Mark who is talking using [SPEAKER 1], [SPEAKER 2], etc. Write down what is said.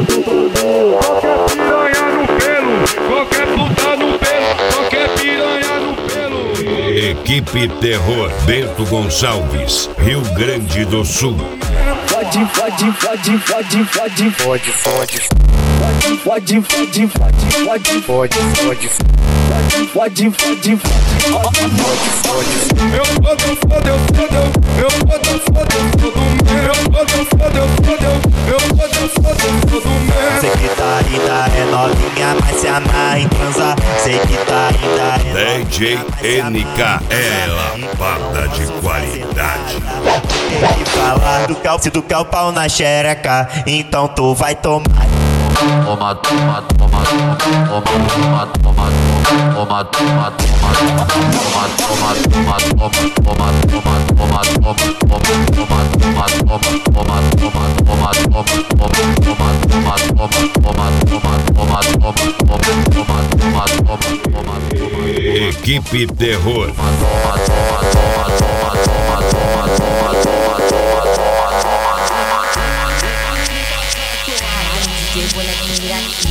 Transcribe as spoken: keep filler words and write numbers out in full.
[SPEAKER 1] Qualquer piranha no pelo, qualquer puta no pelo, qualquer piranha no pelo.
[SPEAKER 2] Equipe Terror, Bento Gonçalves, Rio Grande do Sul.
[SPEAKER 3] Fode, fode, fode, fode, fode,
[SPEAKER 4] Fode, fode,
[SPEAKER 3] fode, fode, fode, fode,
[SPEAKER 4] fode, fode,
[SPEAKER 3] fode, fode, fode,
[SPEAKER 4] fode.
[SPEAKER 1] Eu fodo, eu fodo, eu fodo, eu fodo, eu fodo, eu fodo mesmo. Eu fodo, eu fodo, eu fodo, eu fodo, eu fodo, eu fodo mesmo.
[SPEAKER 5] Sei que tá ainda é novinha, mas se amarra em transar. Sei que tá ainda é
[SPEAKER 2] D J N K é lampada de qualidade.
[SPEAKER 5] Tem que falar do cal, se tu quer o pau na xereca, então tu vai tomar. Toma, toma, toma, toma, toma, toma, toma, toma, toma, toma, toma, toma,
[SPEAKER 2] Equipe Terror.
[SPEAKER 6] D J Bonequinho Iraquinho.